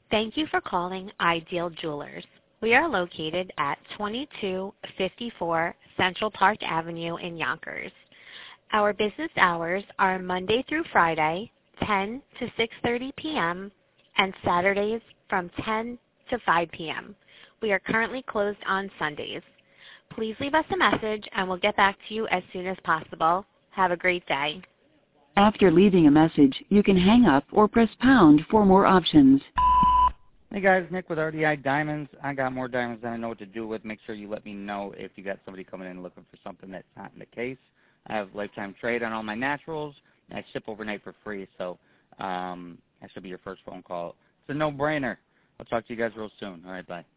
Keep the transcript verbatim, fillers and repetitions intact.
Thank you for calling Ideal Jewelers. We are located at twenty-two fifty-four Central Park Avenue in Yonkers. Our business hours are Monday through Friday, ten to six thirty p m, and Saturdays from ten to five p m We are currently closed on Sundays. Please leave us a message and we'll get back to you as soon as possible. Have a great day. After leaving a message, you can hang up or press pound for more options. Hey guys, Nick with R D I Diamonds. I got more diamonds than I know what to do with. Make sure you let me know if you got somebody coming in looking for something that's not in the case. I have lifetime trade on all my naturals, and I ship overnight for free, so um, that should be your first phone call. It's a no-brainer. I'll talk to you guys real soon. All right, bye.